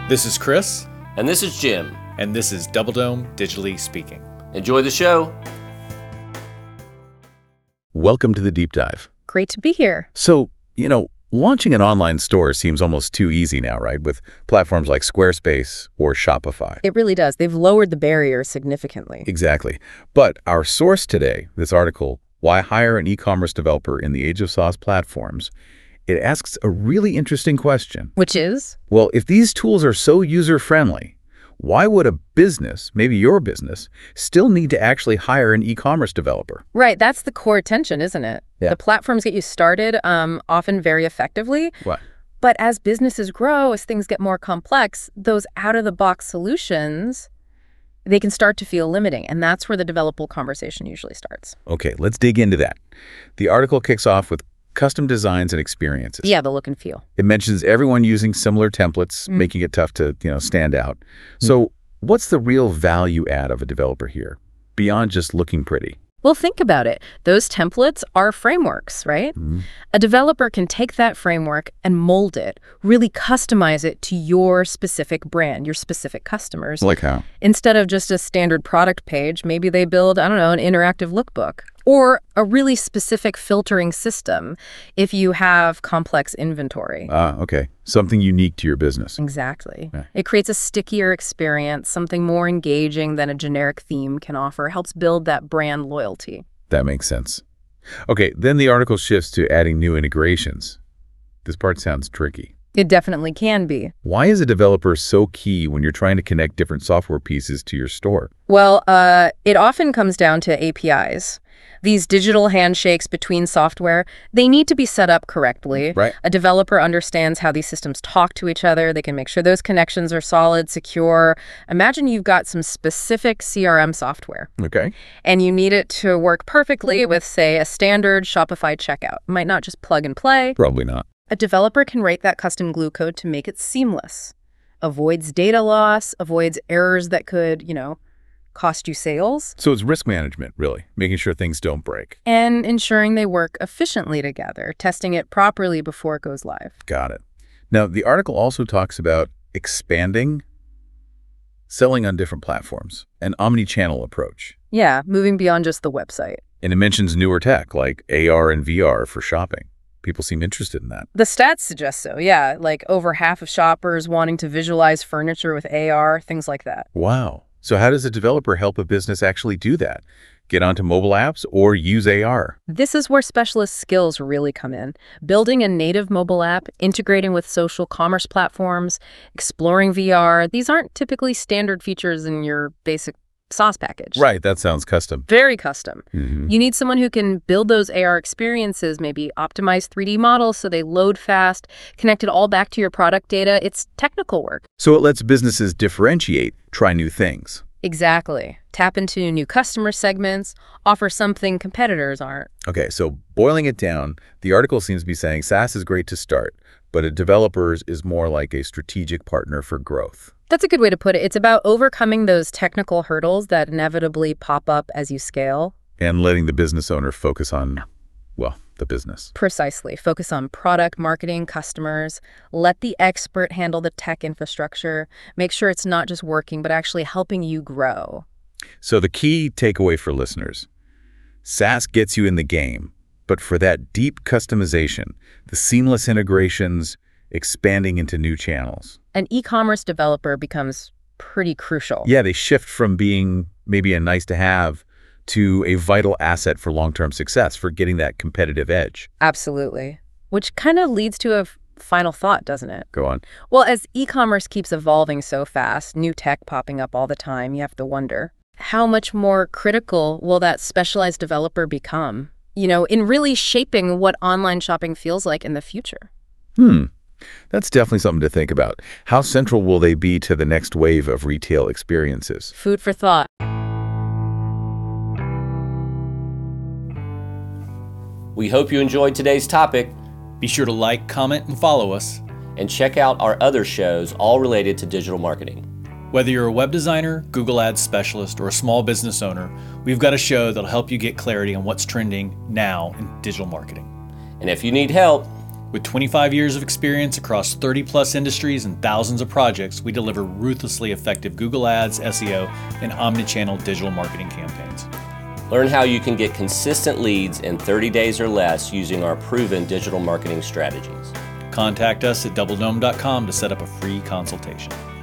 This is Chris. And this is Jim. And this is Double Dome Digitally Speaking. Enjoy the show. Welcome to the Deep Dive. Great to be here. So, launching an online store seems almost too easy now, right? With platforms like Squarespace or Shopify. It really does. They've lowered the barrier significantly. Exactly. But our source today, this article, Why Hire an E-commerce Developer in the Age of SaaS Platforms, it asks a really interesting question. Which is? Well, if these tools are so user-friendly, why would a business, maybe your business, still need to actually hire an e-commerce developer? Right. That's the core tension, isn't it? Yeah. The platforms get you started often very effectively. What? But as businesses grow, as things get more complex, those out-of-the-box solutions, they can start to feel limiting. And that's where the developable conversation usually starts. Okay, let's dig into that. The article kicks off with custom designs and experiences. Yeah, the look and feel. It mentions everyone using similar templates, making it tough to, stand out. So what's the real value add of a developer here, beyond just looking pretty? Well, think about it. Those templates are frameworks, right? A developer can take that framework and mold it, really customize it to your specific brand, your specific customers. Like how? Instead of just a standard product page, maybe they build, an interactive lookbook or a really specific filtering system if you have complex inventory. Okay. Something unique to your business. Exactly. Yeah. It creates a stickier experience, something more engaging than a generic theme can offer, helps build that brand loyalty. That makes sense. Okay, then the article shifts to adding new integrations. This part sounds tricky. It definitely can be. Why is a developer so key when you're trying to connect different software pieces to your store? Well, it often comes down to APIs. These digital handshakes between software, they need to be set up correctly. Right. A developer understands how these systems talk to each other. They can make sure those connections are solid, secure. Imagine you've got some specific CRM software. Okay. And you need it to work perfectly with, say, a standard Shopify checkout. It might not just plug and play. Probably not. A developer can write that custom glue code to make it seamless. Avoids data loss, avoids errors that could, cost you sales. So it's risk management, really, making sure things don't break. And ensuring they work efficiently together, testing it properly before it goes live. Got it. Now, the article also talks about expanding, selling on different platforms, an omni-channel approach. Yeah, moving beyond just the website. And it mentions newer tech like AR and VR for shopping. People seem interested in that. The stats suggest so, yeah. Like over half of shoppers wanting to visualize furniture with AR, things like that. Wow. So how does a developer help a business actually do that? Get onto mobile apps or use AR? This is where specialist skills really come in. Building a native mobile app, integrating with social commerce platforms, exploring VR. These aren't typically standard features in your basic SaaS package. Right, that sounds custom. Very custom. You need someone who can build those AR experiences, maybe optimize 3D models so they load fast, connect it all back to your product data. It's technical work. So it lets businesses differentiate, try new things. Exactly. Tap into new customer segments, offer something competitors aren't. Okay, so boiling it down, the article seems to be saying SaaS is great to start, but a developer is more like a strategic partner for growth. That's a good way to put it. It's about overcoming those technical hurdles that inevitably pop up as you scale. And letting the business owner focus on, the business. Precisely. Focus on product, marketing, customers. Let the expert handle the tech infrastructure. Make sure it's not just working, but actually helping you grow. So the key takeaway for listeners, SaaS gets you in the game, but for that deep customization, the seamless integrations, expanding into new channels. An e-commerce developer becomes pretty crucial. Yeah, they shift from being maybe a nice to have to a vital asset for long-term success, for getting that competitive edge. Absolutely. Which kind of leads to a final thought, doesn't it? Go on. Well, as e-commerce keeps evolving so fast, new tech popping up all the time, you have to wonder, how much more critical will that specialized developer become, in really shaping what online shopping feels like in the future? That's definitely something to think about. How central will they be to the next wave of retail experiences? Food for thought. We hope you enjoyed today's topic. Be sure to like, comment, and follow us. And check out our other shows, all related to digital marketing. Whether you're a web designer, Google Ads specialist, or a small business owner, we've got a show that'll help you get clarity on what's trending now in digital marketing. And if you need help, With 25 years of experience across 30-plus industries and thousands of projects, we deliver ruthlessly effective Google Ads, SEO, and omnichannel digital marketing campaigns. Learn how you can get consistent leads in 30 days or less using our proven digital marketing strategies. Contact us at doubledome.com to set up a free consultation.